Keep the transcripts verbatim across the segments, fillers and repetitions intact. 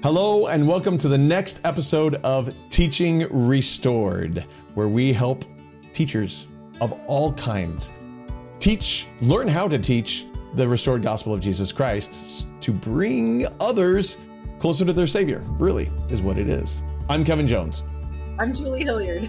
Hello, and welcome to the next episode of Teaching Restored, where we help teachers of all kinds teach, learn how to teach the restored gospel of Jesus Christ to bring others closer to their Savior, really, is what it is. I'm Kevin Jones. I'm Julie Hilliard.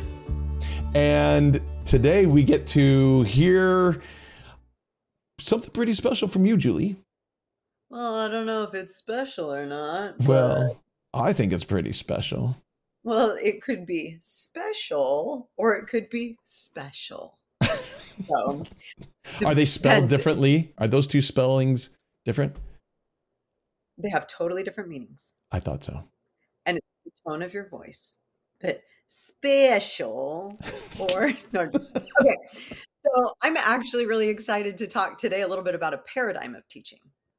And today we get to hear something pretty special from you, Julie. Well, I don't know if it's special or not. But... Well, I think it's pretty special. Well, it could be special or it could be special. So, Are they spelled differently? Are those two spellings different? They have totally different meanings. I thought so. And it's the tone of your voice. That special or no, okay. So I'm actually really excited to talk today a little bit about a paradigm of teaching.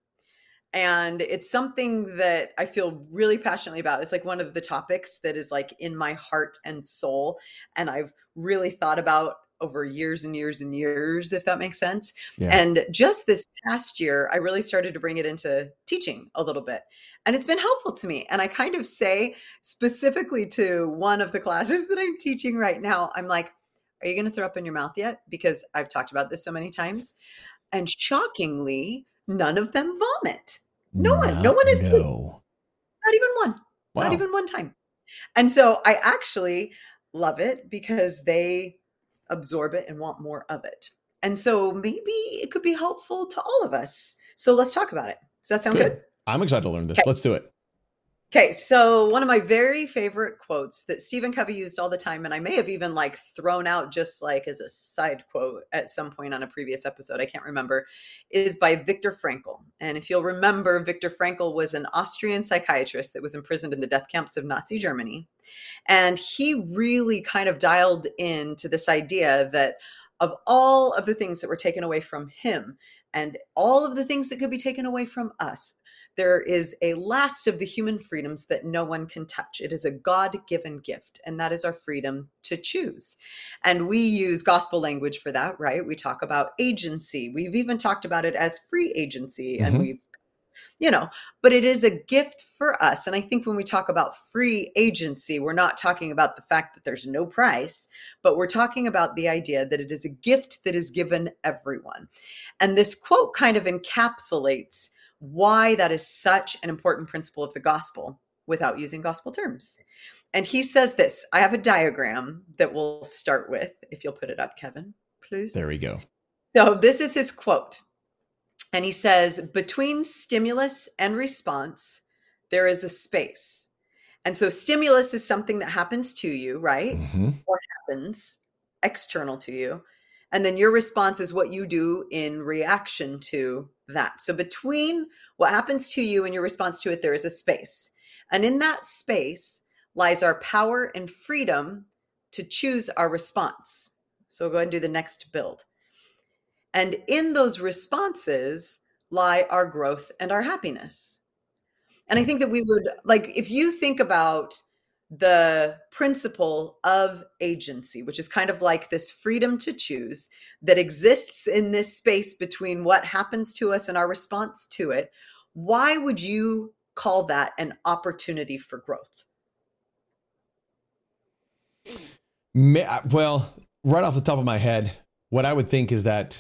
And it's something that I feel really passionately about. It's like one of the topics that is like in my heart and soul. And I've really thought about over years and years and years, if that makes sense. Yeah. And just this past year, I really started to bring it into teaching a little bit. And it's been helpful to me. And I kind of say specifically to one of the classes that I'm teaching right now, I'm like, are you going to throw up in your mouth yet? Because I've talked about this so many times. And shockingly, none of them vomit. No one, no, no one is, no. Not even one, wow. Not even one time. And so I actually love it because they absorb it and want more of it. And so maybe it could be helpful to all of us. So let's talk about it. Does that sound good? good? I'm excited to learn this. Okay. Let's do it. Okay, so one of my very favorite quotes that Stephen Covey used all the time, and I may have even like thrown out just like as a side quote at some point on a previous episode, I can't remember, is by Viktor Frankl. And if you'll remember, Viktor Frankl was an Austrian psychiatrist that was imprisoned in the death camps of Nazi Germany. And he really kind of dialed into this idea that of all of the things that were taken away from him and all of the things that could be taken away from us, there is a last of the human freedoms that no one can touch. It is a God-given gift, and that is our freedom to choose. And we use gospel language for that, right? We talk about agency. We've even talked about it as free agency, and mm-hmm. we've, you know, but it is a gift for us. And I think when we talk about free agency, we're not talking about the fact that there's no price, but we're talking about the idea that it is a gift that is given everyone. And this quote kind of encapsulates why that is such an important principle of the gospel without using gospel terms. And he says this. I have a diagram that we'll start with, if you'll put it up, Kevin, please. There we go. So this is his quote. And he says, between stimulus and response, there is a space. And so stimulus is something that happens to you, right? Mm-hmm. Or happens external to you. And then your response is what you do in reaction to that. So between what happens to you and your response to it, there is a space. And in that space lies our power and freedom to choose our response. So go ahead and do the next build. And in those responses lie our growth and our happiness. And I think that we would, like, if you think about the principle of agency, which is kind of like this freedom to choose that exists in this space between what happens to us and our response to it, why would you call that an opportunity for growth? Well, right off the top of my head, what I would think is that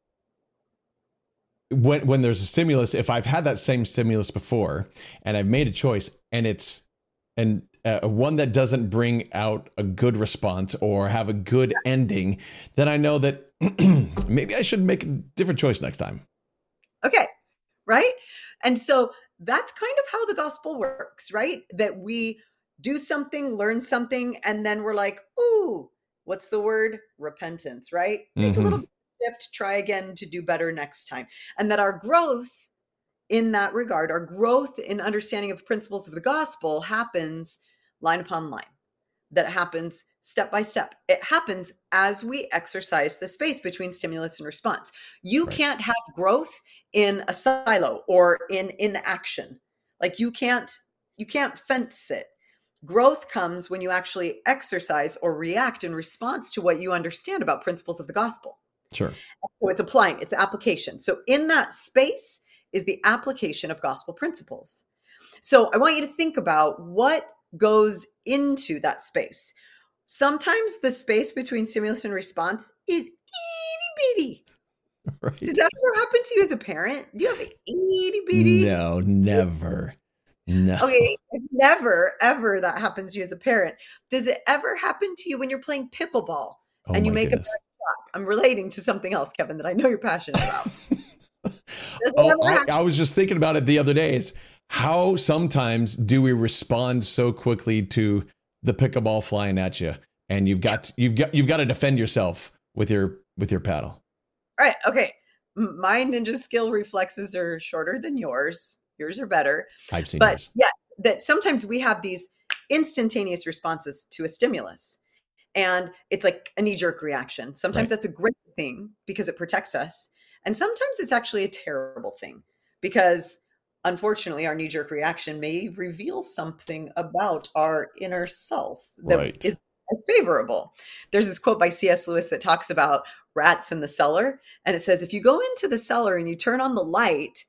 when when there's a stimulus, if I've had that same stimulus before and I've made a choice and it's and Uh, one that doesn't bring out a good response or have a good ending, then I know that maybe I should make a different choice next time. Okay, right? And so that's kind of how the gospel works, right? That we do something, learn something, and then we're like, ooh, what's the word? Repentance, right? Make mm-hmm. a little shift, try again to do better next time. And that our growth in that regard, our growth in understanding of principles of the gospel happens line upon line, that happens step by step. It happens as we exercise the space between stimulus and response. You right. can't have growth in a silo or in inaction. Like you can't, you can't fence it. Growth comes when you actually exercise or react in response to what you understand about principles of the gospel. Sure. So it's applying, it's application. So in that space is the application of gospel principles. So I want you to think about what goes into that space. Sometimes the space between stimulus and response is itty bitty. Right. Did that ever happen to you as a parent? Do you have itty bitty? No, never. No. Okay, never, ever that happens to you as a parent. Does it ever happen to you when you're playing pickleball Oh and you my make goodness. a bad shot? I'm relating to something else, Kevin, that I know you're passionate about. Does it Oh, ever I, happen? I was just thinking about it the other days. How sometimes do we respond so quickly to the pickleball flying at you, and you've got you've got you've got to defend yourself with your with your paddle. All right, okay. M- My ninja skill reflexes are shorter than yours. Yours are better. I've seen But yours. yes, that sometimes we have these instantaneous responses to a stimulus. And it's like a knee-jerk reaction. Sometimes Right. that's a great thing because it protects us. And sometimes it's actually a terrible thing because unfortunately our knee-jerk reaction may reveal something about our inner self that Right. is as favorable. There's this quote by C S Lewis that talks about rats in the cellar. And it says, if you go into the cellar and you turn on the light,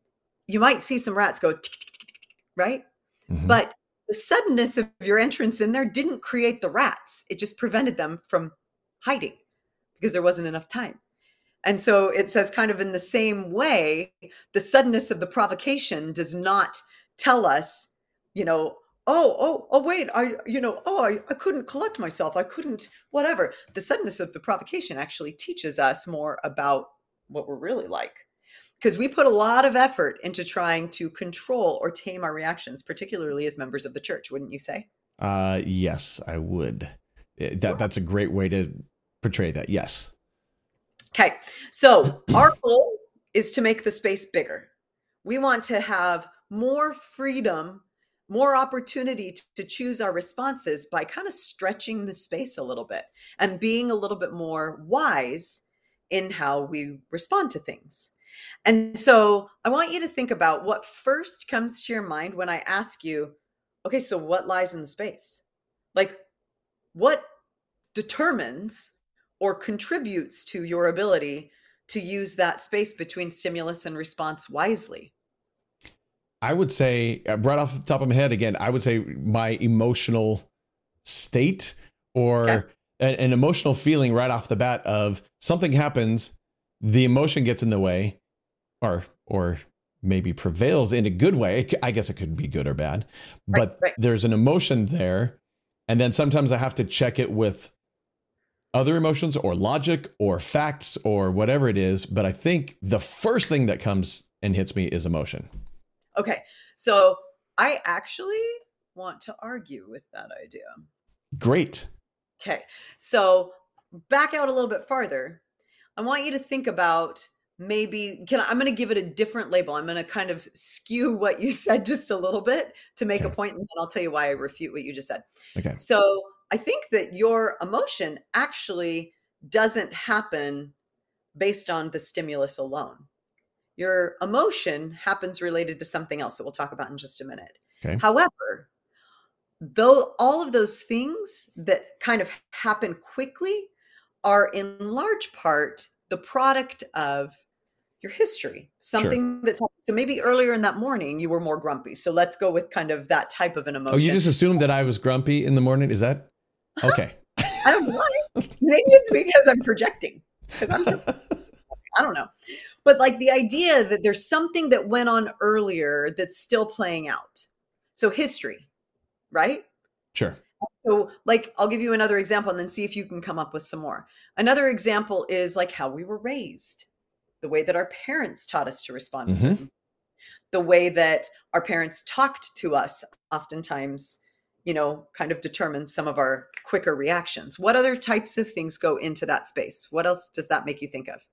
you might see some rats go, tick, tick, tick, tick, tick, right? Mhm. But the suddenness of your entrance in there didn't create the rats. It just prevented them from hiding because there wasn't enough time. And so it says, kind of in the same way, the suddenness of the provocation does not tell us, you know, oh, oh, oh, wait, I, you know, oh, I, I couldn't collect myself. I couldn't, whatever. The suddenness of the provocation actually teaches us more about what we're really like. Because we put a lot of effort into trying to control or tame our reactions, particularly as members of the church, wouldn't you say? Uh, yes, I would. Eh, That that's a great way to portray that. Yes. Okay, so our goal is to make the space bigger. We want to have more freedom, more opportunity to, to choose our responses by kind of stretching the space a little bit and being a little bit more wise in how we respond to things. And so I want you to think about what first comes to your mind when I ask you, okay, so what lies in the space? Like, what determines or contributes to your ability to use that space between stimulus and response wisely? I would say, uh, right off the top of my head, again, I would say my emotional state or Okay. a- an emotional feeling right off the bat of something happens, the emotion gets in the way, or or maybe prevails in a good way. It c- I guess it could be good or bad, Right, but right. there's an emotion there, and then sometimes I have to check it with other emotions or logic or facts or whatever it is. But I think the first thing that comes and hits me is emotion. Okay, so I actually want to argue with that idea. Great. Okay, so back out a little bit farther. I want you to think about maybe, can I, I'm going to give it a different label. I'm going to kind of skew what you said just a little bit to make a Okay. point, and then I'll tell you why I refute what you just said. Okay. So I think that your emotion actually doesn't happen based on the stimulus alone. Your emotion happens related to something else that we'll talk about in just a minute. Okay. However, though all of those things that kind of happen quickly are in large part the product of your history, something that's happened. So maybe earlier in that morning you were more grumpy. So let's go with kind of that type of an emotion. Oh, you just assumed that I was grumpy in the morning? Is that okay? I don't know why. Maybe it's because I'm projecting. Because I'm so, I don't know. But like the idea that there's something that went on earlier that's still playing out. So history, right? Sure. So like I'll give you another example and then see if you can come up with some more. Another example is like how we were raised, the way that our parents taught us to respond to Mhm. certain, the way that our parents talked to us oftentimes, you know, kind of determines some of our quicker reactions. What other types of things go into that space? What else does that make you think of?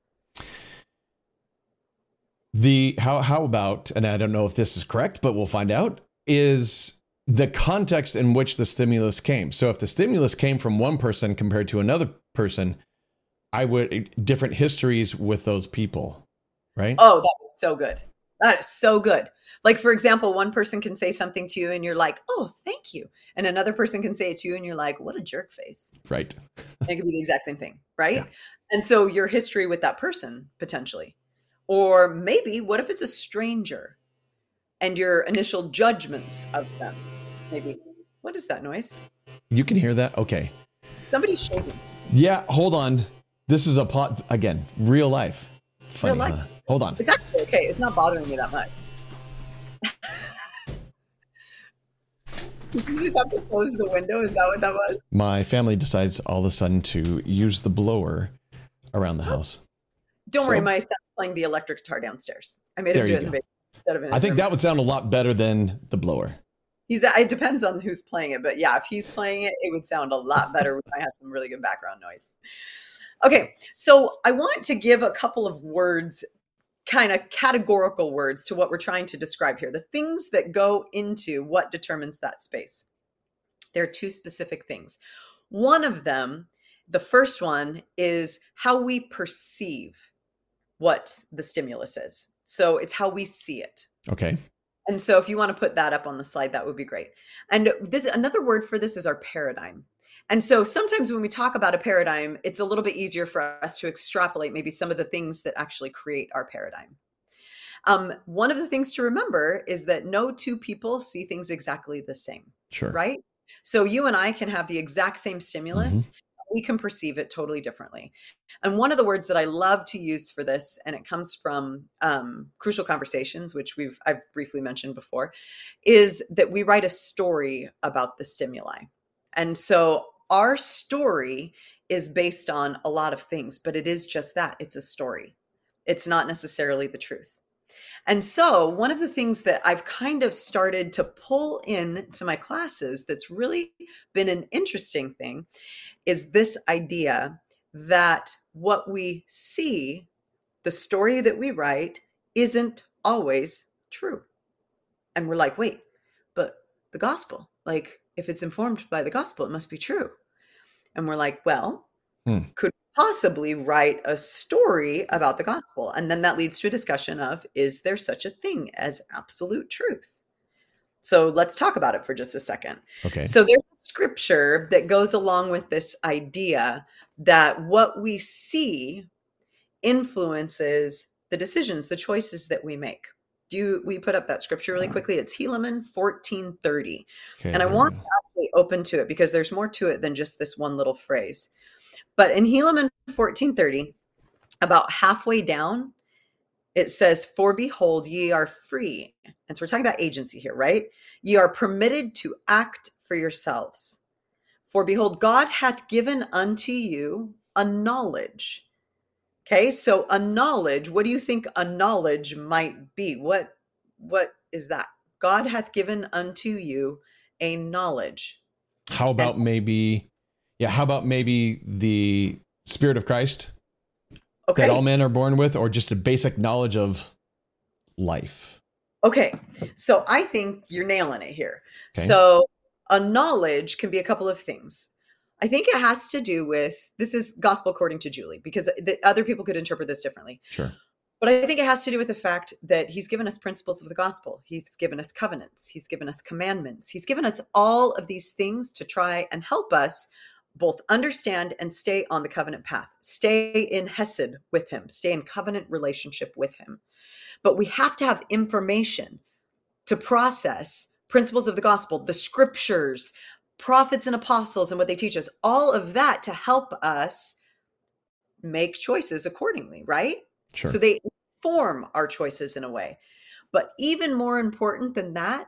The how how about, and I don't know if this is correct, but we'll find out, is the context in which the stimulus came. So if the stimulus came from one person compared to another person, I would different histories with those people, right? Oh, that was so good. That is so good. Like, for example, one person can say something to you and you're like, oh, thank you. And another person can say it to you and you're like, what a jerk face. Right. It could be the exact same thing, right? Yeah. And so your history with that person potentially. Or maybe what if it's a stranger? and your initial judgments of them. Maybe. What is that noise? You can hear that? Okay. Somebody's shaking. Yeah, hold on. This is a pot, again, real life. Funny, real life. Huh? Hold on. It's actually okay. It's not bothering me that much. Did you just have to close the window? Is that what that was? My family decides all of a sudden to use the blower around the house. Don't So- worry, my son's playing the electric guitar downstairs. I made There him do you it in the go. basement instead of in his I think room. that would sound a lot better than the blower. He's. It depends on who's playing it, but yeah, if he's playing it, it would sound a lot better. We might have some really good background noise. Okay, so I want to give a couple of words, kind of categorical words, to what we're trying to describe here. The things that go into what determines that space. There are two specific things. One of them, the first one, is how we perceive what the stimulus is. So it's how we see it. Okay. And so if you want to put that up on the slide, that would be great. And this, another word for this is our paradigm. And so sometimes when we talk about a paradigm, it's a little bit easier for us to extrapolate maybe some of the things that actually create our paradigm. Um, one of the things to remember is that no two people see things exactly the same, Sure. right? So you and I can have the exact same stimulus. Mhm. We can perceive it totally differently. And one of the words that I love to use for this, and it comes from um, Crucial Conversations, which we've I've briefly mentioned before, is that we write a story about the stimuli. And so our story is based on a lot of things, but it is just that. It's a story. It's not necessarily the truth. And so one of the things that I've kind of started to pull in to my classes that's really been an interesting thing is this idea that what we see, the story that we write, isn't always true. And we're like, wait, but the gospel, like if it's informed by the gospel, it must be true. And we're like, well, Hmm. could possibly write a story about the gospel. And then that leads to a discussion of, is there such a thing as absolute truth? So let's talk about it for just a second. Okay. So there's a scripture that goes along with this idea that what we see influences the decisions, the choices that we make. Do you, we put up that scripture really quickly? It's Helaman fourteen thirty. Okay, And I there want we to go. actually open to it because there's more to it than just this one little phrase. But in Helaman fourteen thirty, about halfway down, it says, for behold, ye are free. And so we're talking about agency here, right? Ye are permitted to act for yourselves. For behold, God hath given unto you a knowledge. Okay, so a knowledge, what do you think a knowledge might be? What, what is that? God hath given unto you a knowledge. How about maybe, yeah, how about maybe the Spirit of Christ Okay. that all men are born with, or just a basic knowledge of life? Okay, so I think you're nailing it here. Okay. So a knowledge can be a couple of things. I think it has to do with, this is gospel according to Julie, because the other people could interpret this differently. Sure. But I think it has to do with the fact that he's given us principles of the gospel. He's given us covenants. He's given us commandments. He's given us all of these things to try and help us both understand and stay on the covenant path, stay in hesed with him, stay in covenant relationship with him. But we have to have information to process principles of the gospel, the scriptures, prophets and apostles and what they teach us, all of that to help us make choices accordingly, right? Sure. So they inform our choices in a way. But even more important than that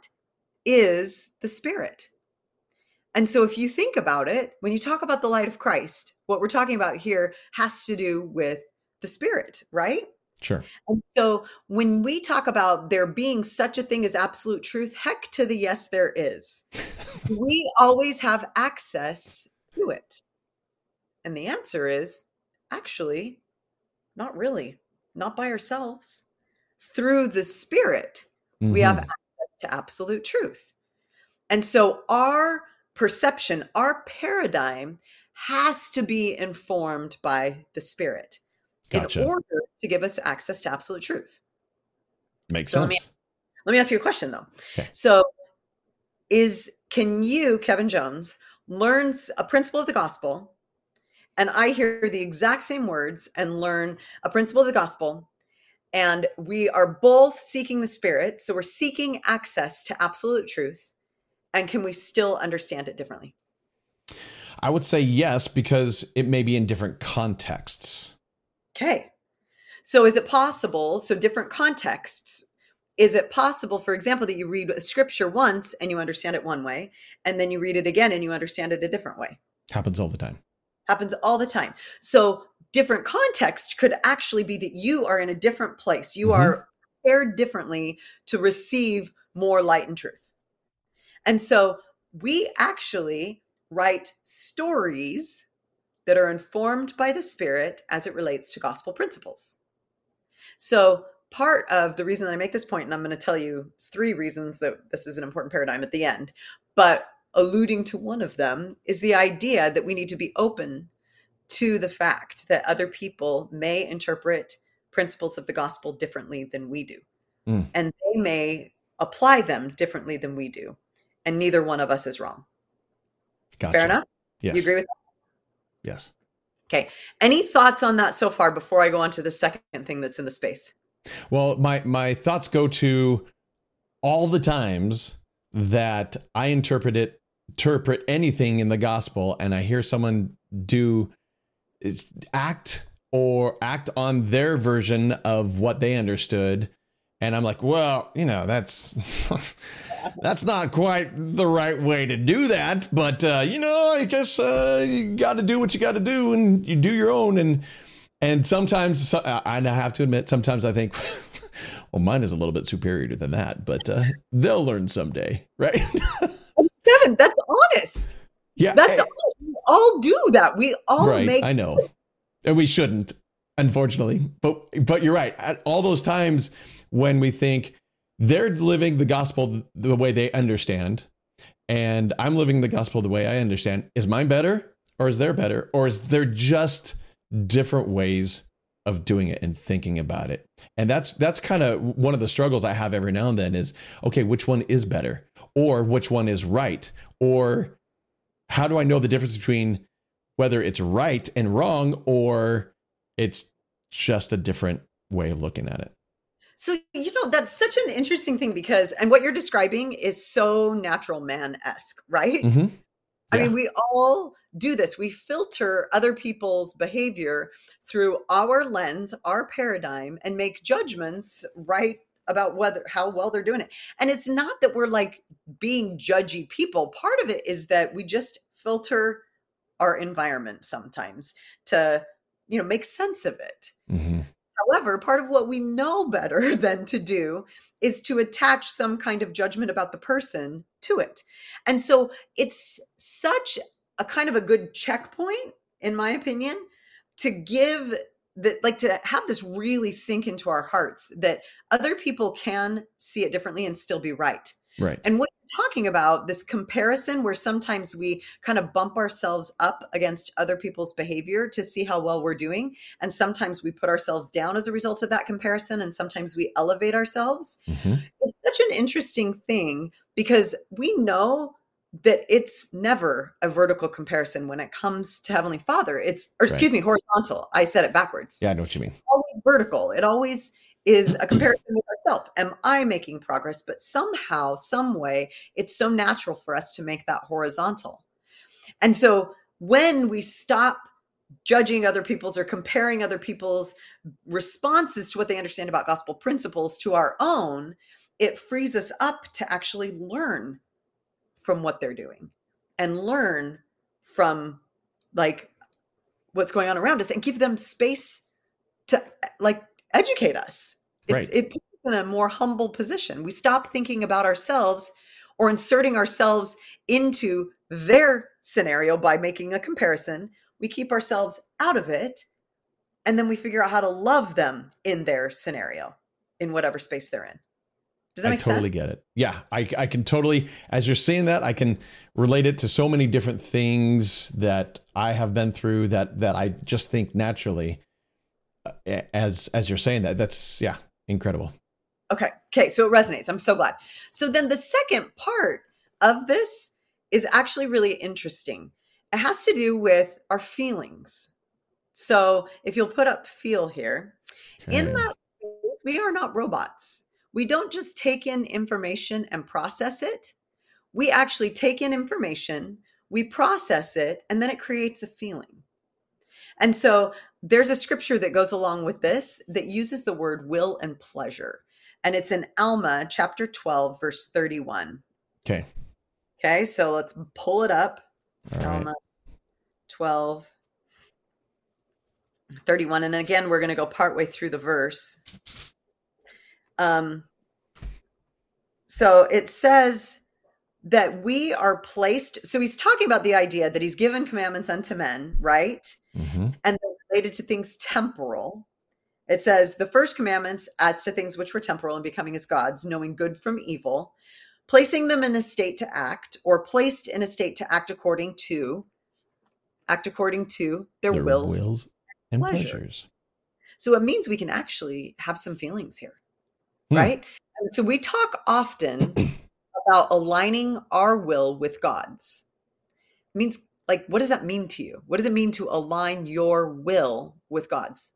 is the Spirit. And so if you think about it, when you talk about the light of Christ, what we're talking about here has to do with the Spirit, right? Sure. And so when we talk about there being such a thing as absolute truth, heck to the yes, there is. We always have access to it. And the answer is actually not really, not by ourselves. Through the Spirit, Mm-hmm. we have access to absolute truth. And so our perception, our paradigm has to be informed by the Spirit Gotcha. in order to give us access to absolute truth. Makes So sense. let me- Let me ask you a question though. Okay. So is, can you, Kevin Jones, learn a principle of the gospel, and I hear the exact same words and learn a principle of the gospel, And we are both seeking the Spirit. So we're seeking access to absolute truth. And can we still understand it differently? I would say yes, because it may be in different contexts. Okay. So is it possible? So different contexts. Is it possible, for example, that you read a scripture once and you understand it one way, and then you read it again and you understand it a different way? Happens all the time. Happens all the time. So different context could actually be that you are in a different place. You mm-hmm. are prepared differently to receive more light and truth. And so we actually write stories that are informed by the Spirit as it relates to gospel principles. So part of the reason that I make this point, and I'm going to tell you three reasons that this is an important paradigm at the end, but alluding to one of them is the idea that we need to be open to the fact that other people may interpret principles of the gospel differently than we do. Mm. And they may apply them differently than we do. And neither one of us is wrong. Gotcha. Fair enough? Yes. You agree with that? Yes. Okay. Any thoughts on that so far before I go on to the second thing that's in the space? Well, my, my thoughts go to all the times that I interpret it, interpret anything in the gospel, and I hear someone do is act or act on their version of what they understood. And I'm like, well, you know, that's that's not quite the right way to do that. But, uh, you know, I guess uh, you got to do what you got to do, and you do your own. And and sometimes I have to admit, sometimes I think, well, mine is a little bit superior than that, but uh, they'll learn someday. Right. Kevin, that's honest. Yeah. That's hey, honest. We all do that. We all right, make. I know. And we shouldn't, unfortunately. But but you're right. At all those times when we think they're living the gospel the way they understand, and I'm living the gospel the way I understand, is mine better, or is there better, or is there just different ways of doing it and thinking about it? And that's that's kind of one of the struggles I have every now and then is, okay, which one is better, or which one is right, or how do I know the difference between whether it's right and wrong, or it's just a different way of looking at it? So, you know, that's such an interesting thing because, and what you're describing is so natural man-esque, right? Mm-hmm. Yeah. I mean, we all do this. We filter other people's behavior through our lens, our paradigm, and make judgments right about whether how well they're doing it. And it's not that we're like being judgy people. Part of it is that we just filter our environment sometimes to, you know, make sense of it. Mm-hmm. However, part of what we know better than to do is to attach some kind of judgment about the person to it. And so it's such a kind of a good checkpoint, in my opinion, to give that, like to have this really sink into our hearts that other people can see it differently and still be right. Right. And what you're talking about, this comparison where sometimes we kind of bump ourselves up against other people's behavior to see how well we're doing. And sometimes we put ourselves down as a result of that comparison. And sometimes we elevate ourselves. Mm-hmm. It's such an interesting thing because we know that it's never a vertical comparison when it comes to Heavenly Father. It's, or excuse Right. me, horizontal. I said it backwards. Yeah, I know what you mean. It's always vertical. It always is a comparison with ourselves. Am I making progress? But somehow, some way, it's so natural for us to make that horizontal. And so when we stop judging other people's or comparing other people's responses to what they understand about gospel principles to our own, it frees us up to actually learn from what they're doing and learn from like what's going on around us and give them space to like educate us. It's, Right. It puts us in a more humble position. We stop thinking about ourselves or inserting ourselves into their scenario by making a comparison. We keep ourselves out of it, and then we figure out how to love them in their scenario, in whatever space they're in. Does that I make totally sense? get it. Yeah, I, I can totally, as you're saying that, I can relate it to so many different things that I have been through that that I just think naturally uh, as as you're saying that. That's, yeah, incredible. Okay. Okay. So it resonates. I'm so glad. So then the second part of this is actually really interesting. It has to do with our feelings. So if you'll put up feel here, Okay. in that space we are not robots. We don't just take in information and process it. We actually take in information, we process it, and then it creates a feeling. And so there's a scripture that goes along with this that uses the word will and pleasure. And it's in Alma chapter twelve, verse thirty-one. Okay. Okay, so let's pull it up. All right. Alma twelve, thirty-one. And again, we're going to go partway through the verse. Um, so it says that we are placed. So he's talking about the idea that he's given commandments unto men, right? Mm-hmm. And they're related to things temporal. It says the first commandments as to things which were temporal and becoming as gods, knowing good from evil, placing them in a state to act, or placed in a state to act according to, act according to their, Their wills, wills and pleasure. pleasures. So it means we can actually have some feelings here, Hmm. right? And so we talk often about aligning our will with God's. It means, like, what does that mean to you? What does it mean to align your will with God's?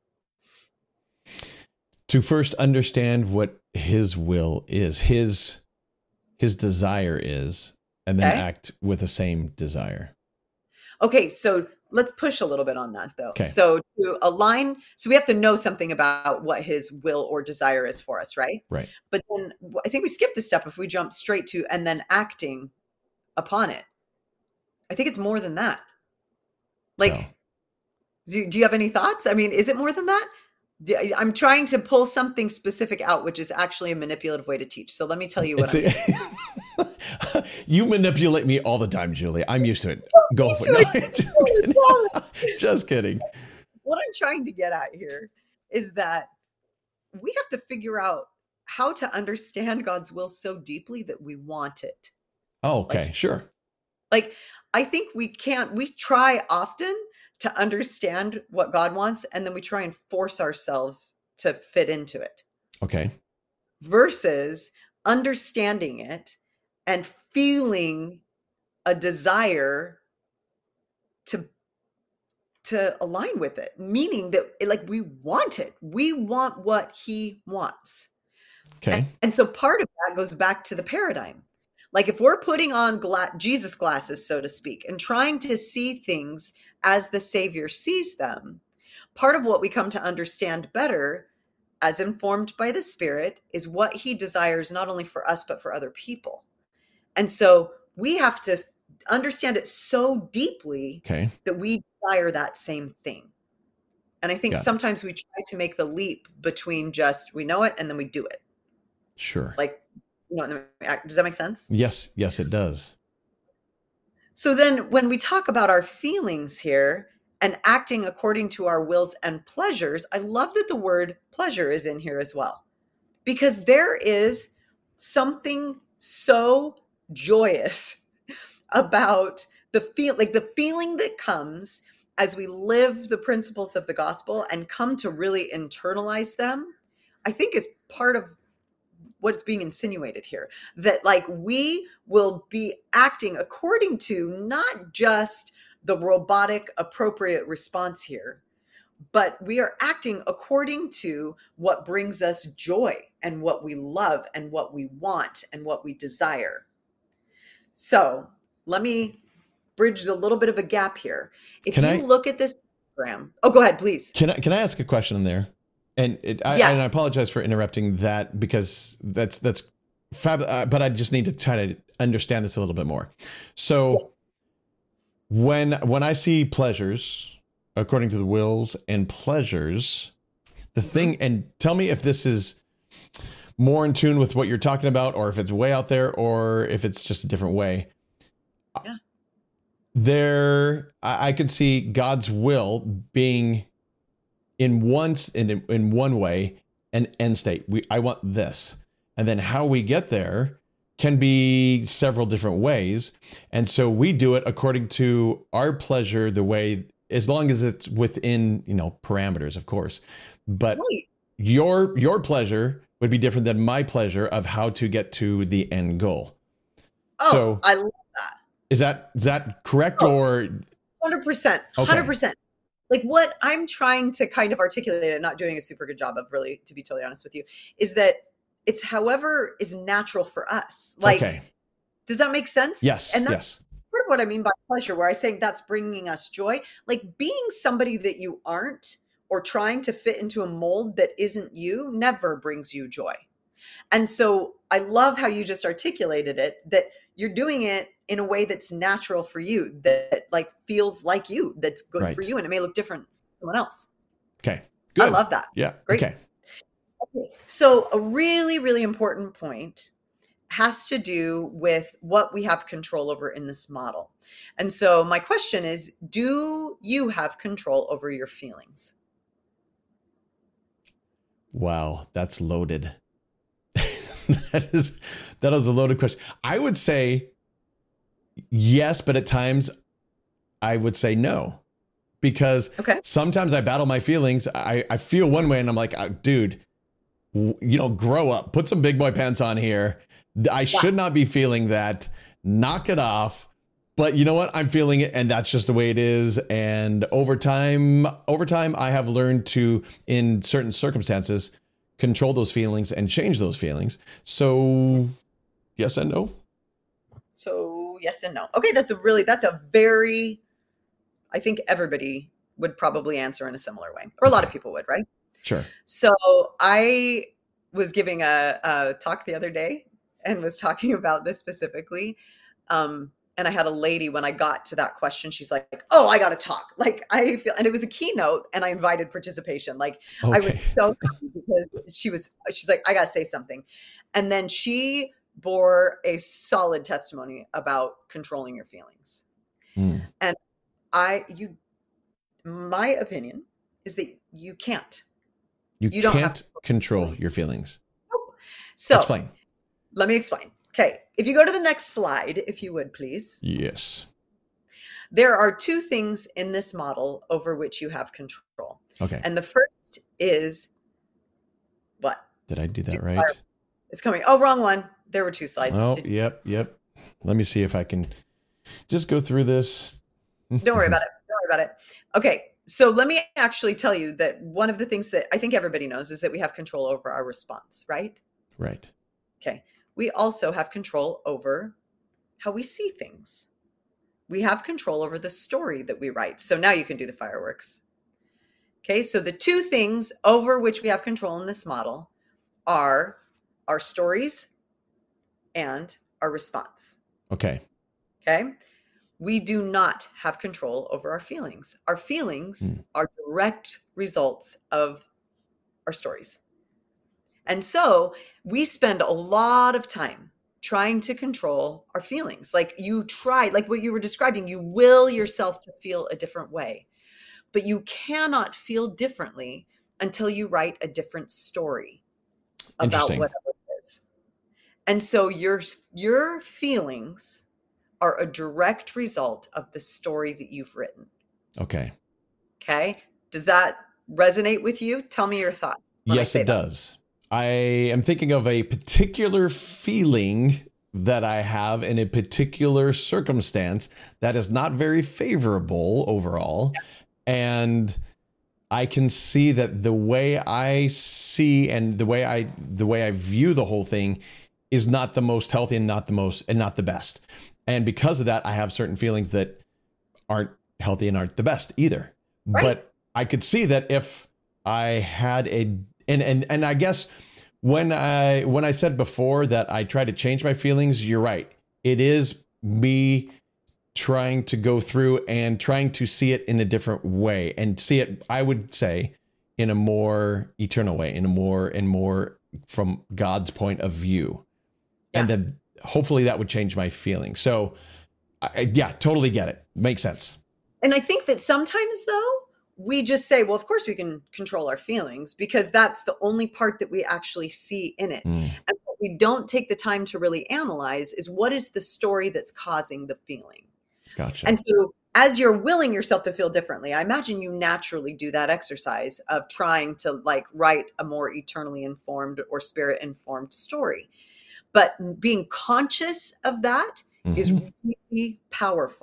To first understand what his will is, his his desire is, and then Okay. act with the same desire. Okay, so let's push a little bit on that, though. Okay. So to align, so we have to know something about what his will or desire is for us, right? Right. But then I think we skipped a step if we jump straight to and then acting upon it. I think it's more than that. Like, So, do, do you have any thoughts? I mean, is it more than that? Do- I'm trying to pull something specific out, which is actually a manipulative way to teach. So let me tell you what it's I'm a, you manipulate me all the time, Julie. I'm used to it. Go for to it. No, just kidding. Just kidding. what I'm trying to get at here is that we have to figure out how to understand God's will so deeply that we want it. Oh, okay, sure. Like, I think we can't, we try often to understand what God wants, and then we try and force ourselves to fit into it Okay. versus understanding it and feeling a desire to to align with it, meaning that like we want it. We want what he wants. Okay. And, and so part of that goes back to the paradigm. Like if we're putting on gla- Jesus glasses, so to speak, and trying to see things as the Savior sees them, part of what we come to understand better, as informed by the Spirit, is what he desires not only for us, but for other people. And so we have to understand it so deeply Okay. that we desire that same thing. And I think Got it. sometimes we try to make the leap between just we know it and then we do it. Sure. Like, you know, does that make sense? Yes. Yes, it does. So then when we talk about our feelings here and acting according to our wills and pleasures, I love that the word pleasure is in here as well, because there is something so joyous about the feel, like the feeling that comes as we live the principles of the gospel and come to really internalize them. I think is part of what's being insinuated here, that like we will be acting according to not just the robotic appropriate response here, but we are acting according to what brings us joy and what we love and what we want and what we desire. So let me bridge a little bit of a gap here. If Can you I- look at this program, oh, go ahead, please. Can I can I ask a question in there? And it, I, Yes. and I apologize for interrupting that because that's that's fab. Uh, but I just need to try to understand this a little bit more. So when when I see pleasures according to the wills and pleasures, the thing, and tell me if this is more in tune with what you're talking about, or if it's way out there, or if it's just a different way. Yeah. There, I, I could see God's will being in one in in one way an end state. We I want this, and then how we get there can be several different ways, and so we do it according to our pleasure, the way, as long as it's within, you know, parameters, of course. But Right. your your pleasure would be different than my pleasure of how to get to the end goal. Oh, So- I love Is that is that correct, Oh. or one hundred percent. Okay. one hundred percent. like what I'm trying to kind of articulate and not doing a super good job of, really, to be totally honest with you, is that it's however is natural for us. Like, okay. Does that make sense? Yes. And that's yes. part of what I mean by pleasure, where I say that's bringing us joy. Like being somebody that you aren't, or trying to fit into a mold that isn't you, never brings you joy. And so I love how you just articulated it, that you're doing it in a way that's natural for you, that like feels like you, that's good Right. for you. And it may look different from someone else. Okay. Good. I love that. Yeah. Great. Okay. Okay. So a really, really important point has to do with what we have control over in this model. And so my question is, do you have control over your feelings? Wow, that's loaded. that is that is a loaded question. I would say yes, but at times I would say no. Because okay. sometimes I battle my feelings. I, I feel one way and I'm like, oh, dude, you know, grow up, put some big boy pants on here. I should not be feeling that. Knock it off. But you know what? I'm feeling it, and that's just the way it is. And over time, over time, I have learned to, in certain circumstances, control those feelings and change those feelings. So yes and no. So yes and no. Okay, that's a really, that's a very, I think everybody would probably answer in a similar way, or a lot of people would, right? Sure. So I was giving a, a talk the other day and was talking about this specifically. Um, and I had a lady, when I got to that question, she's like, oh, I got to talk. Like I feel, and it was a keynote and I invited participation. Like okay. I was so happy because she was, she's like, I got to say something. And then she bore a solid testimony about controlling your feelings. Mm. And I, you, my opinion is that you can't. You, you can't don't have to control feelings. your feelings. Nope. So explain. Let me explain. Okay. If you go to the next slide, if you would, please. Yes. There are two things in this model over which you have control. Okay. And the first is what? Did I do that do right? Fire. It's coming. Oh, wrong one. There were two slides. Oh, Did yep. Yep. Let me see if I can just go through this. Don't worry about it. Don't worry about it. Okay. So let me actually tell you that one of the things that I think everybody knows is that we have control over our response, right? Right. Okay. We also have control over how we see things. We have control over the story that we write. So now you can do the fireworks. Okay. So the two things over which we have control in this model are our stories and our response. Okay. Okay. We do not have control over our feelings. Our feelings mm. are direct results of our stories. And so we spend a lot of time trying to control our feelings. Like you try, like what you were describing, you will yourself to feel a different way, but you cannot feel differently until you write a different story about whatever it is. And so your, your feelings are a direct result of the story that you've written. Okay. Okay. Does that resonate with you? Tell me your thoughts. Yes, it does. I am thinking of a particular feeling that I have in a particular circumstance that is not very favorable overall. Yeah. And I can see that the way I see and the way I the way I view the whole thing is not the most healthy and not the most and not the best. And because of that, I have certain feelings that aren't healthy and aren't the best either. Right. But I could see that if I had a and and and I guess when I when I said before that I try to change my feelings, you're right. It is me trying to go through and trying to see it in a different way and see it, I would say, in a more eternal way, in a more and more from God's point of view. Yeah. And then hopefully that would change my feeling. So I, yeah, totally get it. Makes sense. And I think that sometimes though, we just say, well, of course we can control our feelings because that's the only part that we actually see in it. Mm. And what we don't take the time to really analyze is what is the story that's causing the feeling. Gotcha. And so as you're willing yourself to feel differently, I imagine you naturally do that exercise of trying to like write a more eternally informed or spirit informed story. But being conscious of that mm-hmm. is really powerful.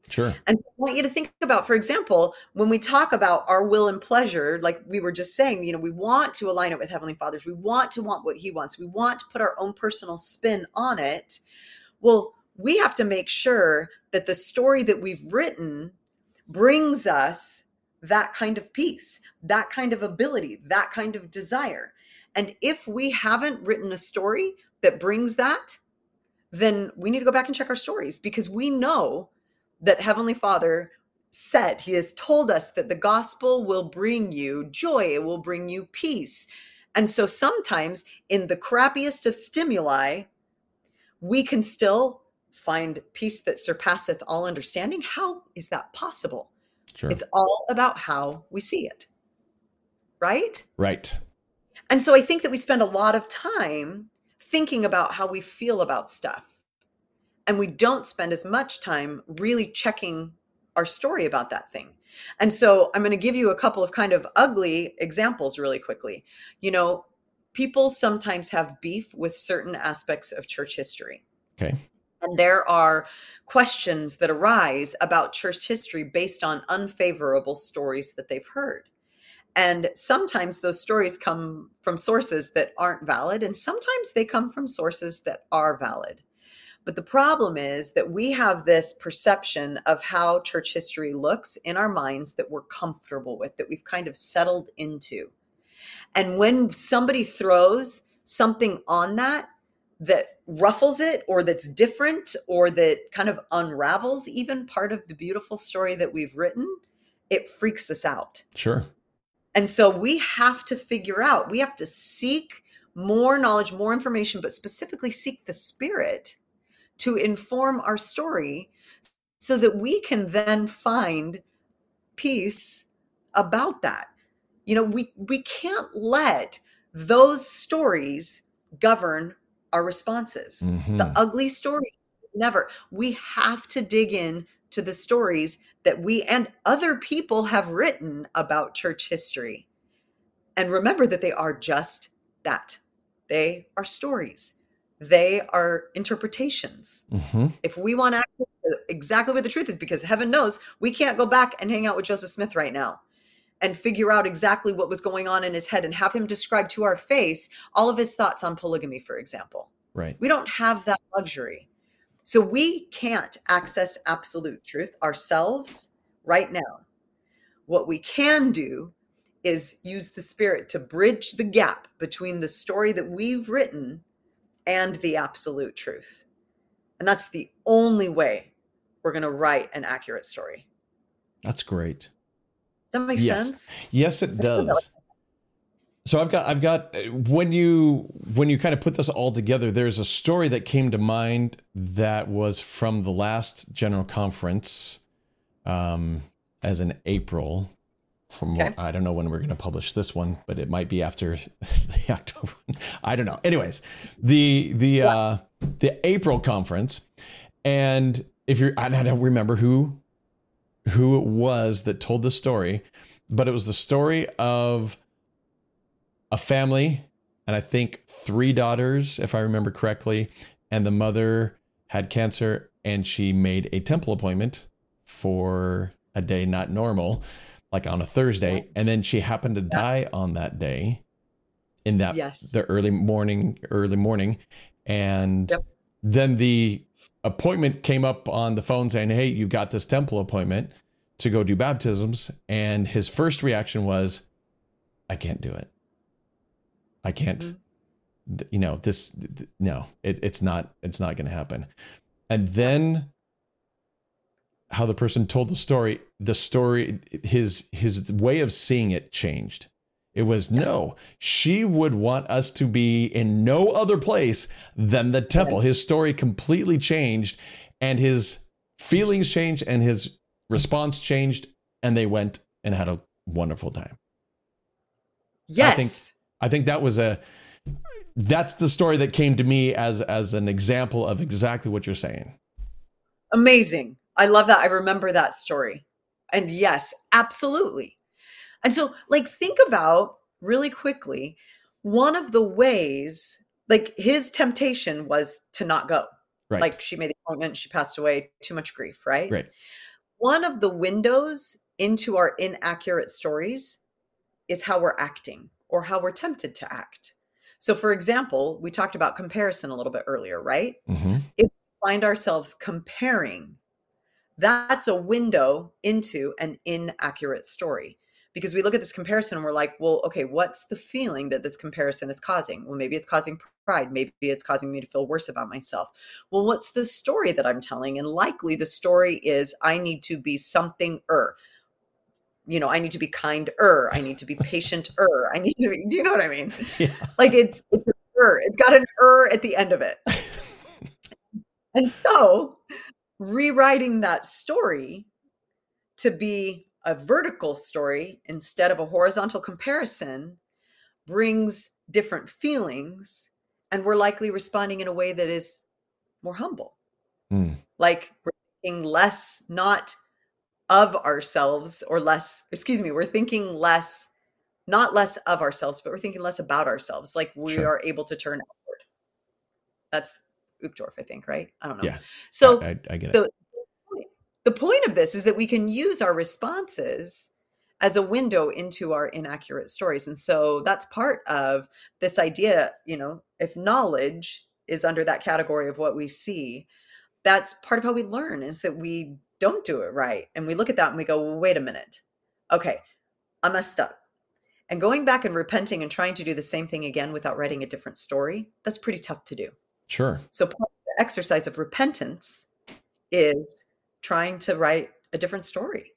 Sure. And I want you to think about, for example, when we talk about our will and pleasure, like we were just saying, you know, we want to align it with Heavenly Father's. We want to want what He wants. We want to put our own personal spin on it. Well, we have to make sure that the story that we've written brings us that kind of peace, that kind of ability, that kind of desire. And if we haven't written a story that brings that, then we need to go back and check our stories, because we know that Heavenly Father said, He has told us that the gospel will bring you joy, it will bring you peace. And so sometimes in the crappiest of stimuli, we can still find peace that surpasseth all understanding. How is that possible? Sure. It's all about how we see it, right? Right. And so I think that we spend a lot of time thinking about how we feel about stuff. And we don't spend as much time really checking our story about that thing. And so I'm going to give you a couple of kind of ugly examples really quickly. You know, people sometimes have beef with certain aspects of church history. Okay. And there are questions that arise about church history based on unfavorable stories that they've heard. And sometimes those stories come from sources that aren't valid, and sometimes they come from sources that are valid. But the problem is that we have this perception of how church history looks in our minds that we're comfortable with, that we've kind of settled into. And when somebody throws something on that that ruffles it, or that's different, or that kind of unravels even part of the beautiful story that we've written, it freaks us out. Sure. And so we have to figure out, we have to seek more knowledge, more information, but specifically seek the Spirit to inform our story so that we can then find peace about that. You know, we, we can't let those stories govern our responses. Mm-hmm. The ugly stories, never. We have to dig in to the stories that we and other people have written about church history. And remember that they are just that. They are stories. They are interpretations. Mm-hmm. If we want access to exactly what the truth is, because heaven knows we can't go back and hang out with Joseph Smith right now and figure out exactly what was going on in his head and have him describe to our face all of his thoughts on polygamy, for example. Right. We don't have that luxury. So we can't access absolute truth ourselves right now. What we can do is use the Spirit to bridge the gap between the story that we've written and the absolute truth. And that's the only way we're going to write an accurate story. That's great. Does that make yes. sense? Yes, it does. So I've got, I've got, when you, when you kind of put this all together, there's a story that came to mind that was from the last general conference, um, as in April. From Okay. what, I don't know when we're going to publish this one, but it might be after the October. I don't know. Anyways, the the yeah. uh, the April conference, and if you're, I don't remember who who it was that told the story, but it was the story of a family, and I think three daughters, if I remember correctly, and the mother had cancer, and she made a temple appointment for a day not normal, like on a Thursday, and then she happened to die on that day in that yes. the early morning, early morning. And yep. then the appointment came up on the phone saying, hey, you've got this temple appointment to go do baptisms. And his first reaction was, I can't do it. I can't, mm-hmm. you know, this, no, it, it's not, it's not going to happen. And then how the person told the story, the story, his, his way of seeing it changed. It was, yeah. no, she would want us to be in no other place than the temple. Yes. His story completely changed, and his feelings changed, and his response changed, and they went and had a wonderful time. Yes. I think, I think that was a, that's the story that came to me as, as an example of exactly what you're saying. Amazing. I love that. I remember that story. And yes, absolutely. And so, like, think about really quickly, one of the ways, like, his temptation was to not go. Right. Like, she made the appointment, she passed away, too much grief, right? Right. one of the windows into our inaccurate stories is how we're acting or how we're tempted to act. So for example, we talked about comparison a little bit earlier, right? Mm-hmm. If we find ourselves comparing, that's a window into an inaccurate story. Because we look at this comparison and we're like, well, okay, what's the feeling that this comparison is causing? Well, maybe it's causing pride. Maybe it's causing me to feel worse about myself. Well, what's the story that I'm telling? And likely the story is I need to be something-er. You know, I need to be kind-er. I need to be patient-er. I need to be, do you know what I mean? Yeah. Like it's, it's an er. It's got an er at the end of it. And so rewriting that story to be a vertical story instead of a horizontal comparison brings different feelings, and we're likely responding in a way that is more humble. Mm. Like we're thinking less not of ourselves or less, excuse me, we're thinking less, not less of ourselves, but we're thinking less about ourselves. Like we Sure. are able to turn outward. That's Uchtdorf, I think, right? I don't know. Yeah. So I, I, I get it. the, the point of this is that we can use our responses as a window into our inaccurate stories. And so that's part of this idea, you know, if knowledge is under that category of what we see, that's part of how we learn, is that we don't do it right. And we look at that and we go, well, wait a minute. Okay, I messed up. And going back and repenting and trying to do the same thing again without writing a different story, that's pretty tough to do. Sure. So part of the exercise of repentance is trying to write a different story.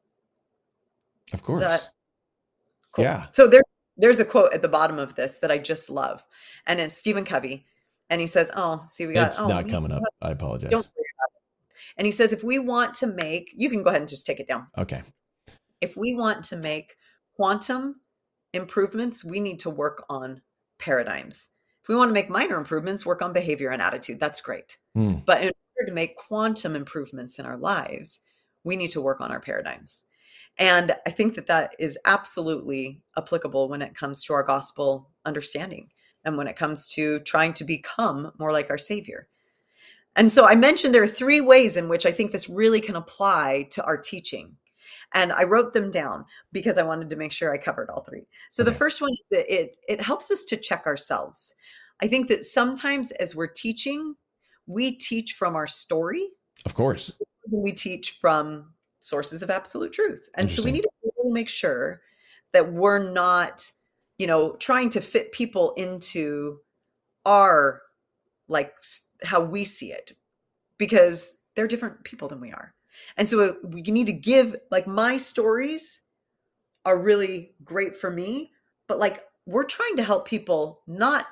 Of course. Is that cool? Yeah. So there, there's a quote at the bottom of this that I just love. And it's Stephen Covey. And he says, oh, see, we got, It's oh, not coming up. I apologize. Don't worry about it. And he says, if we want to make, you can go ahead and just take it down. Okay. If we want to make quantum improvements, we need to work on paradigms. If we want to make minor improvements, work on behavior and attitude. That's great. Mm. But in order to make quantum improvements in our lives, we need to work on our paradigms. And I think that that is absolutely applicable when it comes to our gospel understanding and when it comes to trying to become more like our Savior. And so I mentioned there are three ways in which I think this really can apply to our teaching. And I wrote them down because I wanted to make sure I covered all three. So Okay. the first one is that it, it helps us to check ourselves. I think that sometimes as we're teaching, we teach from our story. Of course. We teach from sources of absolute truth. And so we Interesting. need to really make sure that we're not, you know, trying to fit people into our, like, s- how we see it, because they're different people than we are. And so we need to give, like, my stories are really great for me, but like we're trying to help people not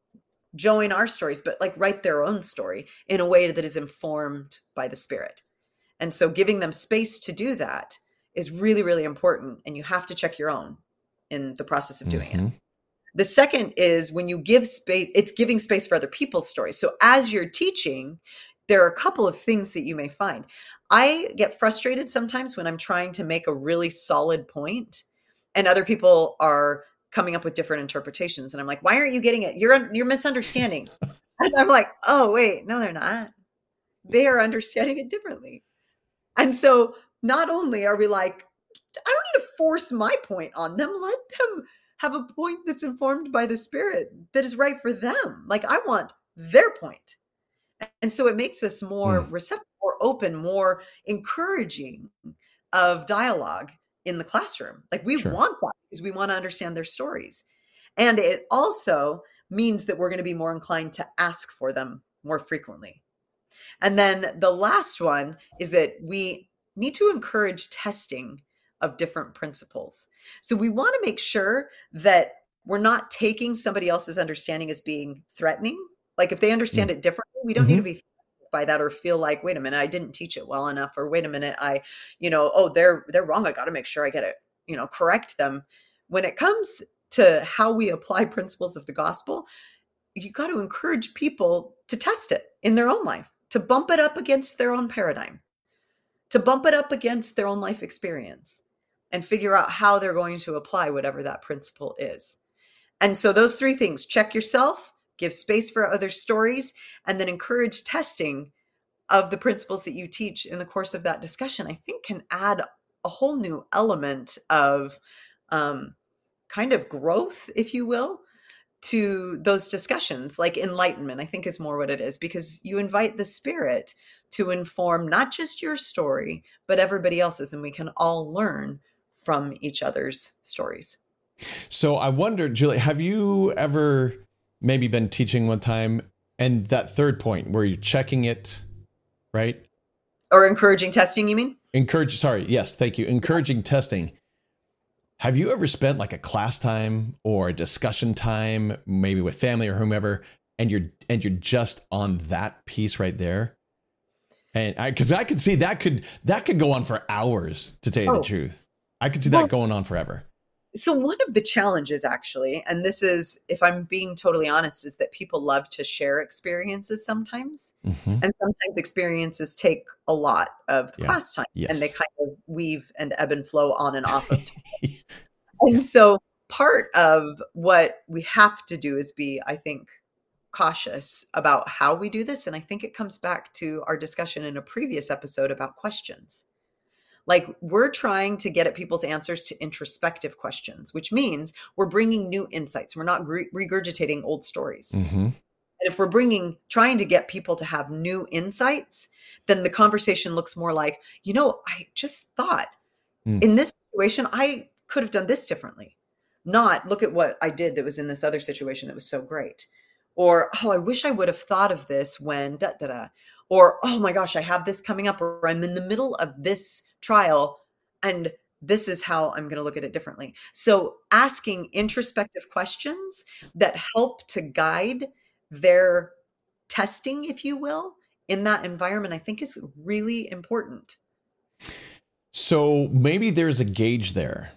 join our stories, but like write their own story in a way that is informed by the Spirit. And so giving them space to do that is really, really important. And you have to check your own in the process of doing Mhm. it. The second is when you give space, it's giving space for other people's stories. So as you're teaching, there are a couple of things that you may find. I get frustrated sometimes when I'm trying to make a really solid point and other people are coming up with different interpretations. And I'm like, why aren't you getting it? You're, you're misunderstanding. And I'm like, oh, wait, no, they're not. They are understanding it differently. And so not only are we like, I don't need to force my point on them. Let them have a point that's informed by the Spirit that is right for them. Like, I want their point. And so it makes us more Mm. receptive, more open, more encouraging of dialogue in the classroom. Like, we Sure. want that because we want to understand their stories. And it also means that we're going to be more inclined to ask for them more frequently. And then the last one is that we need to encourage testing of different principles. So we want to make sure that we're not taking somebody else's understanding as being threatening. Like, if they understand it differently, we don't need to be threatened by that or feel like, wait a minute, I didn't teach it well enough, or wait a minute, I, you know, oh, they're they're wrong. I got to make sure I get it, you know, correct them. When it comes to how we apply principles of the gospel, you got to encourage people to test it in their own life, to bump it up against their own paradigm, to bump it up against their own life experience, and figure out how they're going to apply whatever that principle is. And so those three things: check yourself, give space for other stories, and then encourage testing of the principles that you teach in the course of that discussion, I think can add a whole new element of um, kind of growth, if you will, to those discussions. Like enlightenment, I think is more what it is, because you invite the Spirit to inform not just your story, but everybody else's, and we can all learn from each other's stories. So I wonder, Julie, have you ever maybe been teaching one time and that third point where you're checking it, right? Or encouraging testing, you mean? Encourage, sorry, yes, thank you. Encouraging testing. Have you ever spent like a class time or a discussion time, maybe with family or whomever, and you're and you're just on that piece right there? And I, because I could see that could that could go on for hours, to tell you Oh. the truth. I could see Well- that going on forever. So one of the challenges, actually, and this is, if I'm being totally honest, is that people love to share experiences sometimes. Mhm. And sometimes experiences take a lot of the Yeah. class time, Yes. and they kind of weave and ebb and flow on and off of time. And so part of what we have to do is be, I think, cautious about how we do this. And I think it comes back to our discussion in a previous episode about questions. Like, we're trying to get at people's answers to introspective questions, which means we're bringing new insights. We're not re- regurgitating old stories. Mhm. And if we're bringing, trying to get people to have new insights, then the conversation looks more like, you know, I just thought Mm. in this situation, I could have done this differently. Not look at what I did that was in this other situation that was so great. Or, oh, I wish I would have thought of this when da da da. Or, oh my gosh, I have this coming up, or I'm in the middle of this trial, and this is how I'm going to look at it differently. So asking introspective questions that help to guide their testing, if you will, in that environment, I think is really important. So maybe there's a gauge there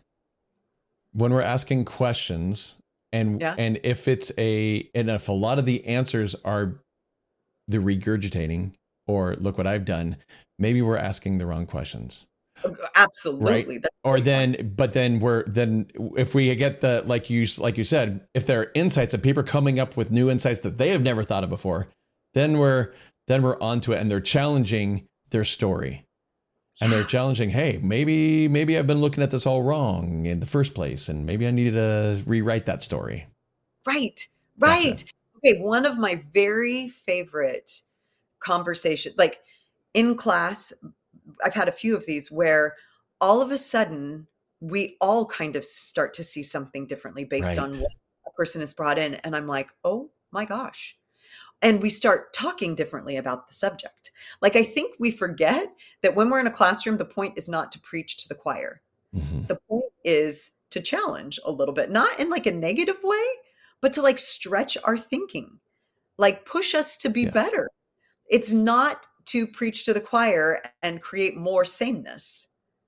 when we're asking questions, and Yeah. and if it's a and if a lot of the answers are the regurgitating or look what I've done, maybe we're asking the wrong questions. Absolutely. That's Or a great point. then, but then we're then if we get the like you like you said, if there are insights and people are coming up with new insights that they have never thought of before, then we're then we're onto it, and they're challenging their story. And they're Yeah. challenging, hey, maybe maybe I've been looking at this all wrong in the first place, and maybe I needed to rewrite that story. Right. Gotcha. Right. Okay. One of my very favorite conversations, like in class, I've had a few of these where all of a sudden we all kind of start to see something differently based on Right. what a person has brought in. And I'm like, oh my gosh. And we start talking differently about the subject. Like, I think we forget that when we're in a classroom, the point is not to preach to the choir. Mhm. The point is to challenge a little bit, not in like a negative way, but to like stretch our thinking, like push us to be Yes. better. It's not to preach to the choir and create more sameness.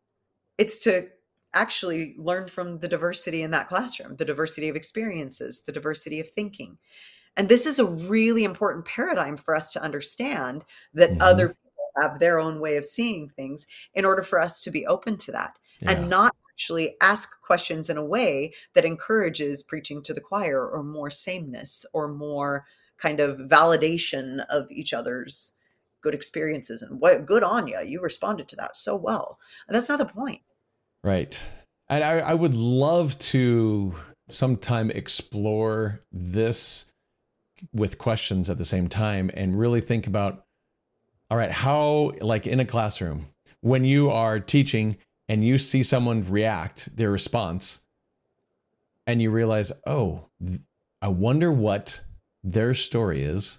It's to actually learn from the diversity in that classroom, the diversity of experiences, the diversity of thinking. And this is a really important paradigm for us to understand, that Mhm. other people have their own way of seeing things, in order for us to be open to that Yeah. and not actually ask questions in a way that encourages preaching to the choir or more sameness or more kind of validation of each other's good experiences and what good on you. You responded to that so well. And that's not the point. Right. And I, I would love to sometime explore this with questions at the same time and really think about, all right, how, like in a classroom, when you are teaching and you see someone react, their response, and you realize, oh, th- I wonder what their story is,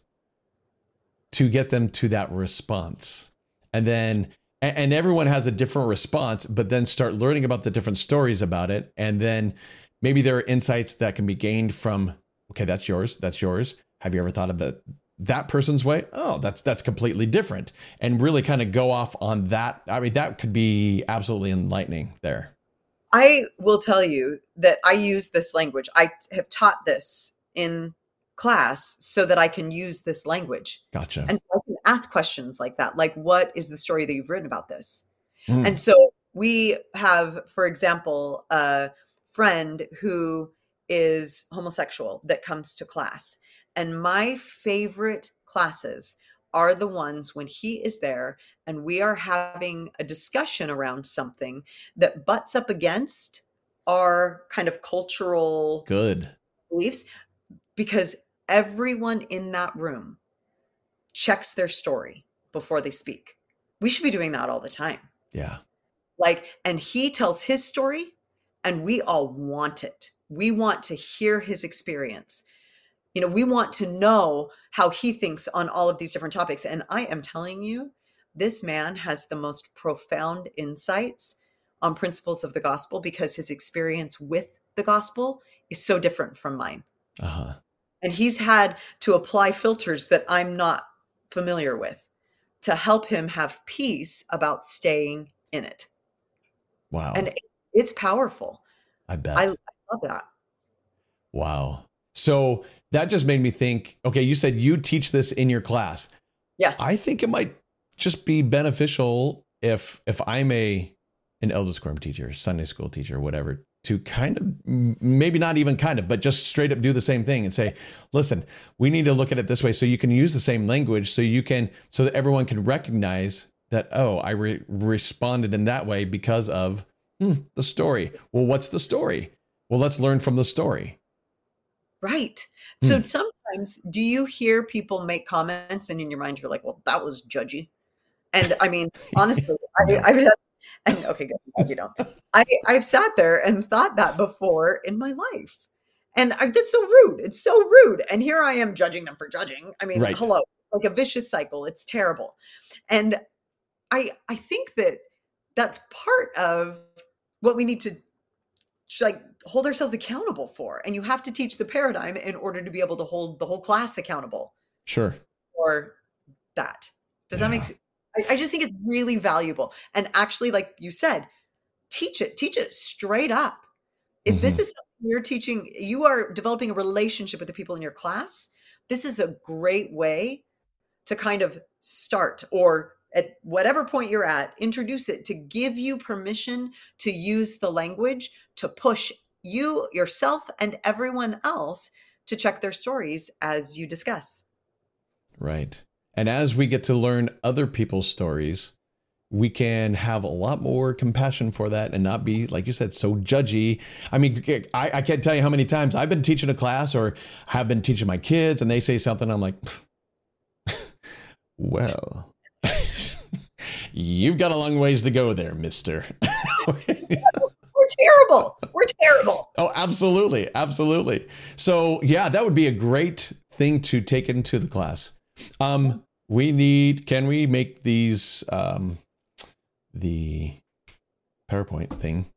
to get them to that response. And then, a- and everyone has a different response, but then start learning about the different stories about it. And then maybe there are insights that can be gained from, okay, that's yours, that's yours. Have you ever thought of it that person's way? Oh, that's that's completely different. And really kind of go off on that. I mean, that could be absolutely enlightening there. I will tell you that I use this language. I have taught this in class so that I can use this language. Gotcha. And so I can ask questions like that, like, what is the story that you've written about this? Mm. And so we have, for example, a friend who is homosexual that comes to class. And my favorite classes are the ones when he is there and we are having a discussion around something that butts up against our kind of cultural Good. beliefs, because everyone in that room checks their story before they speak. We should be doing that all the time. Yeah. Like, and he tells his story and we all want it. We want to hear his experience. You know, we want to know how he thinks on all of these different topics. And I am telling you, this man has the most profound insights on principles of the gospel because his experience with the gospel is so different from mine. Uh-huh. And he's had to apply filters that I'm not familiar with to help him have peace about staying in it. Wow. And it's powerful. I bet. I, I love that. Wow. So that just made me think, okay, you said you teach this in your class. Yeah. I think it might just be beneficial if if I'm a an eldest quorum teacher, Sunday school teacher, whatever, to kind of, maybe not even kind of, but just straight up do the same thing and say, listen, we need to look at it this way so you can use the same language so you can, so that everyone can recognize that, oh, I re- responded in that way because of hmm, the story. Well, what's the story? Well, let's learn from the story. Right. So mm. sometimes do you hear people make comments and in your mind, you're like, well, that was judgy. And I mean, honestly, no. I, I've had, and okay, good. You know, I, I've sat there and thought that before in my life. And I, that's so rude. It's so rude. And here I am judging them for judging. I mean, right. Hello, like a vicious cycle. It's terrible. And I, I think that that's part of what we need to like hold ourselves accountable for. And you have to teach the paradigm in order to be able to hold the whole class accountable. Sure. For that. Does yeah. that make sense? I, I just think it's really valuable. And actually, like you said, teach it, teach it straight up. If mm-hmm. this is something you're teaching, you are developing a relationship with the people in your class. This is a great way to kind of start, or at whatever point you're at, introduce it to give you permission to use the language to push you, yourself, and everyone else to check their stories as you discuss. Right. And as we get to learn other people's stories, we can have a lot more compassion for that and not be, like you said, so judgy. I mean, I, I can't tell you how many times I've been teaching a class or have been teaching my kids and they say something. I'm like, well, you've got a long ways to go there, mister. We're terrible. We're terrible. Oh, absolutely. Absolutely. So, yeah, that would be a great thing to take into the class. Um, we need, can we make these, um, the PowerPoint thing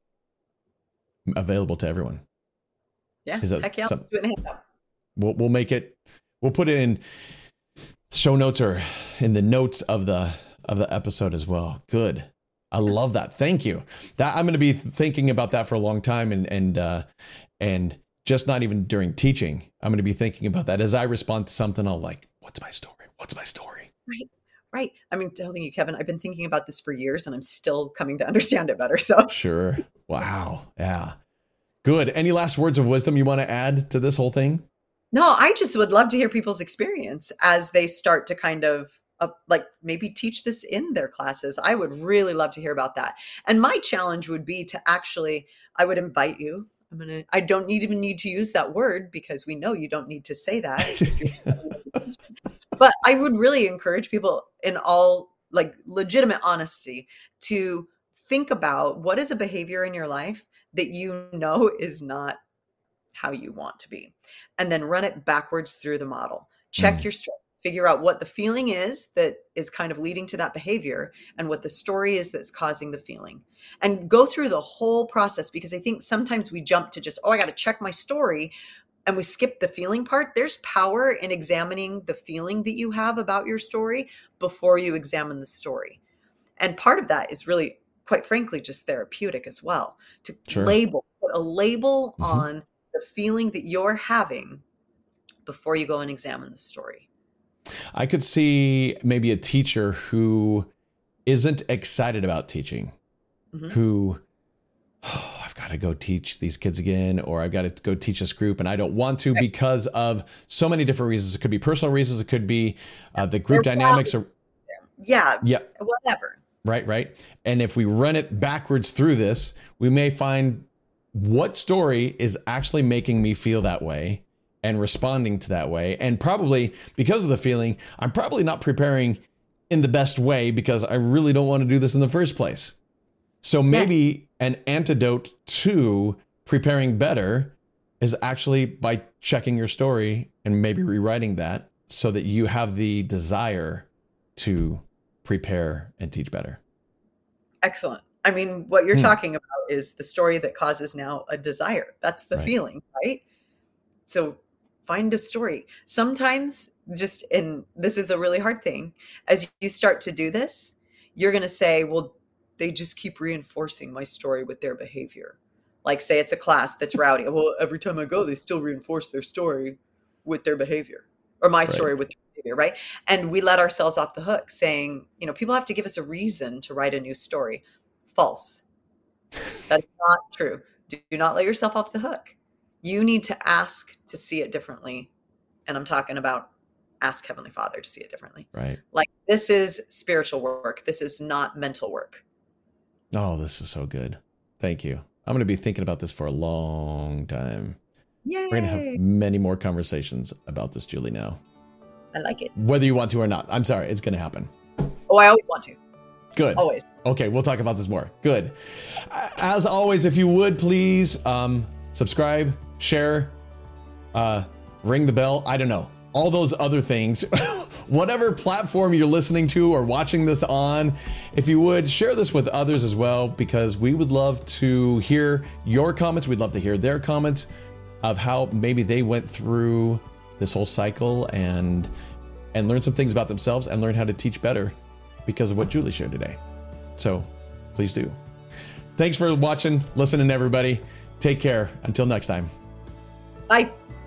available to everyone? Yeah. Is that heck yeah, some, do it in handout. We'll, we'll make it, we'll put it in show notes or in the notes of the, of the episode as well. Good. I love that. Thank you. That I'm going to be thinking about that for a long time, and, and, uh, and just not even during teaching. I'm going to be thinking about that as I respond to something. I'll like, what's my story? What's my story? Right. Right. I mean, telling you, Kevin, I've been thinking about this for years and I'm still coming to understand it better. So sure. Wow. Yeah. Good. Any last words of wisdom you want to add to this whole thing? No, I just would love to hear people's experience as they start to kind of uh, like maybe teach this in their classes. I would really love to hear about that. And my challenge would be to actually, I would invite you. I'm going to, I don't need even need to use that word because we know you don't need to say that. But I would really encourage people in all like legitimate honesty to think about what is a behavior in your life that you know is not how you want to be, and then run it backwards through the model. Check mm. your story, figure out what the feeling is that is kind of leading to that behavior and what the story is that's causing the feeling, and go through the whole process. Because I think sometimes we jump to just, oh, I got to check my story. And we skip the feeling part. There's power in examining the feeling that you have about your story before you examine the story. And part of that is really, quite frankly, just therapeutic as well. To sure. label, put a label mm-hmm. on the feeling that you're having before you go and examine the story. I could see maybe a teacher who isn't excited about teaching, mm-hmm. who, oh, I've got to go teach these kids again, or I've got to go teach this group and I don't want to because of so many different reasons. It could be personal reasons. It could be uh, the group They're dynamics or yeah, yeah, whatever. Right, right. And if we run it backwards through this, we may find what story is actually making me feel that way and responding to that way. And probably because of the feeling, I'm probably not preparing in the best way because I really don't want to do this in the first place. So maybe yeah. an antidote to preparing better is actually by checking your story and maybe rewriting that so that you have the desire to prepare and teach better. Excellent. I mean, what you're hmm. talking about is the story that causes now a desire. That's the right. feeling, right? So find a story. Sometimes just, and this is a really hard thing, as you start to do this, you're going to say, well, they just keep reinforcing my story with their behavior. Like say it's a class that's rowdy. Well, every time I go, they still reinforce their story with their behavior or my right. story with their behavior, right? And we let ourselves off the hook saying, you know, people have to give us a reason to write a new story. False. That's not true. Do not let yourself off the hook. You need to ask to see it differently. And I'm talking about ask Heavenly Father to see it differently. Right. Like this is spiritual work. This is not mental work. Oh, this is so good. Thank you. I'm going to be thinking about this for a long time. Yay. We're going to have many more conversations about this, Julie, now. I like it. Whether you want to or not. I'm sorry. It's going to happen. Oh, I always want to. Good. Always. Okay, we'll talk about this more. Good. As always, if you would please um, subscribe, share, uh, ring the bell. I don't know. All those other things. Whatever platform you're listening to or watching this on, if you would share this with others as well, because we would love to hear your comments. We'd love to hear their comments of how maybe they went through this whole cycle and and learn some things about themselves and learn how to teach better because of what Julie shared today. So please do. Thanks for watching, listening, everybody. Take care. Until next time. Bye.